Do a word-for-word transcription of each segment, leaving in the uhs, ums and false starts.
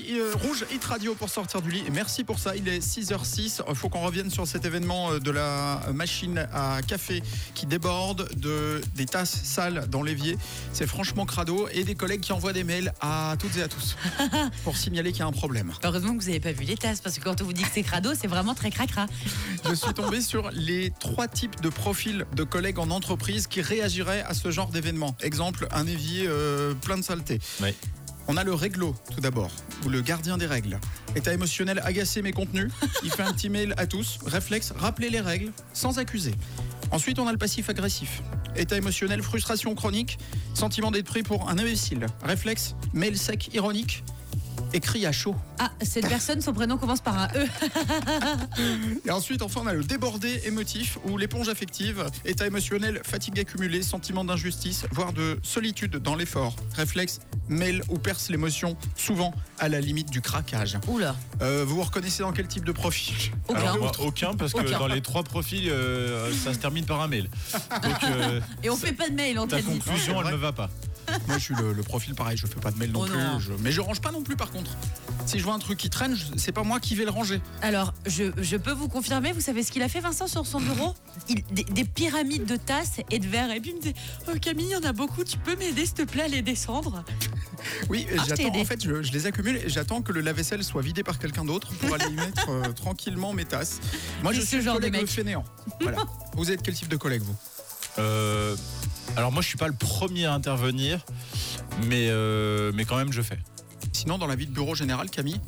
euh, Rouge Hit Radio pour sortir du lit. Et merci pour ça. Il est six heures six. Il faut qu'on revienne sur cet événement de la machine à café qui déborde, de, des tasses sales dans l'évier. C'est franchement crado. Et des collègues qui envoient des mails à toutes et à tous pour signaler qu'il y a un problème. Heureusement que vous n'avez pas vu les tasses, parce que quand on vous dit que c'est crado, c'est vraiment très cracra. Je suis tombé sur les trois types de profils de collègues en entreprise qui réagiraient à ce genre d'événement. Exemple, un évier euh, plein de saleté. Oui. On a le réglo, tout d'abord, ou le gardien des règles. État émotionnel agacé mais contenu. Il fait un petit mail à tous. Réflexe, rappeler les règles sans accuser. Ensuite, on a le passif agressif. État émotionnel, frustration chronique. Sentiment d'être pris pour un imbécile. Réflexe, mail sec, ironique. Écrit à chaud. Ah, cette personne, son prénom commence par un E. Et ensuite, enfin, on a le débordé émotif ou l'éponge affective. État émotionnel, fatigue accumulée, sentiment d'injustice, voire de solitude dans l'effort. Réflexe, mêle ou perce l'émotion, souvent à la limite du craquage. Oula. Euh, vous vous reconnaissez dans quel type de profil? Aucun. Alors, moi, aucun, parce que Aucun. dans les trois profils, euh, ça se termine par un mail. Donc, euh, Et on fait pas de mail, on t'a ta dit. conclusion, elle ne me va pas. Moi, je suis le, le profil pareil, je fais pas de mail non Oh plus. non. Je- mais je range pas non plus, par contre. Si je vois un truc qui traîne, je- c'est pas moi qui vais le ranger. Alors, je, je peux vous confirmer, vous savez ce qu'il a fait, Vincent, sur son bureau? Il, des, des pyramides de tasses et de verres. Et puis il me dit, oh, Camille, il y en a beaucoup, tu peux m'aider, s'il te plaît, à les descendre? Oui, Ah, je t'ai j'attends. aidé. En fait, je, je les accumule et j'attends que le lave-vaisselle soit vidé par quelqu'un d'autre pour aller y mettre euh, tranquillement mes tasses. Moi, je C'est ce suis le genre de collègue mec. fainéant. Voilà. Vous êtes quel type de collègue, vous? Euh, alors moi, je suis pas le premier à intervenir, mais, euh, mais quand même, je fais. Sinon, dans la vie de bureau général, Camille?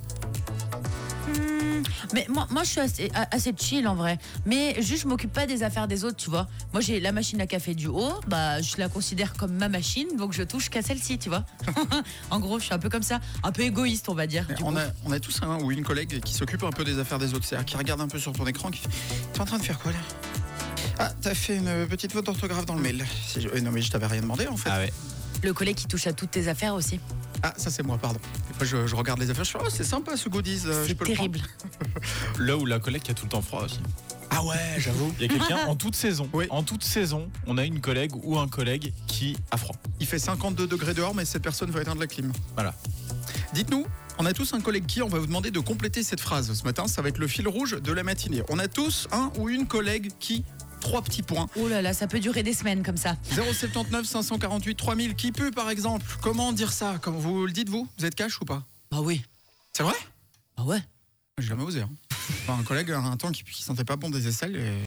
Hmm, mais moi, moi, je suis assez, a- assez chill en vrai. Mais juste, je m'occupe pas des affaires des autres, tu vois. Moi, j'ai la machine à café du haut, bah, je la considère comme ma machine, donc je touche qu'à celle-ci, tu vois. En gros, je suis un peu comme ça, un peu égoïste, on va dire. du On coup. a, on a tous un ou une collègue qui s'occupe un peu des affaires des autres, c'est-à-dire qui regarde un peu sur ton écran, qui fait « T'es en train de faire quoi là ?» Ah, t'as fait une petite faute d'orthographe dans le mail. Si je- euh, Non mais je t'avais rien demandé en fait. Ah ouais. Le collègue qui touche à toutes tes affaires aussi. Ah, ça c'est moi, pardon. Des fois je, je regarde les affaires, je fais « Oh, c'est sympa ce goodies, euh, je C'est peux le prendre. terrible. Là où la collègue qui a tout le temps froid aussi. Ah ouais, j'avoue. Il y a quelqu'un en toute saison. Oui. En toute saison, on a une collègue ou un collègue qui a froid. Il fait cinquante-deux degrés dehors, mais cette personne va éteindre la clim. Voilà. Dites-nous, on a tous un collègue qui, on va vous demander de compléter cette phrase. Ce matin, ça va être le fil rouge de la matinée. On a tous un ou une collègue qui, trois petits points. Oh là là, ça peut durer des semaines comme ça. zéro sept neuf cinq cent quarante-huit trois mille qui pue par exemple. Comment dire ça? Comment vous le dites vous? Vous êtes cash ou pas? Bah oui. C'est vrai? Bah ouais. J'ai jamais osé. Hein. Enfin, un collègue un temps qui, qui sentait pas bon des aisselles et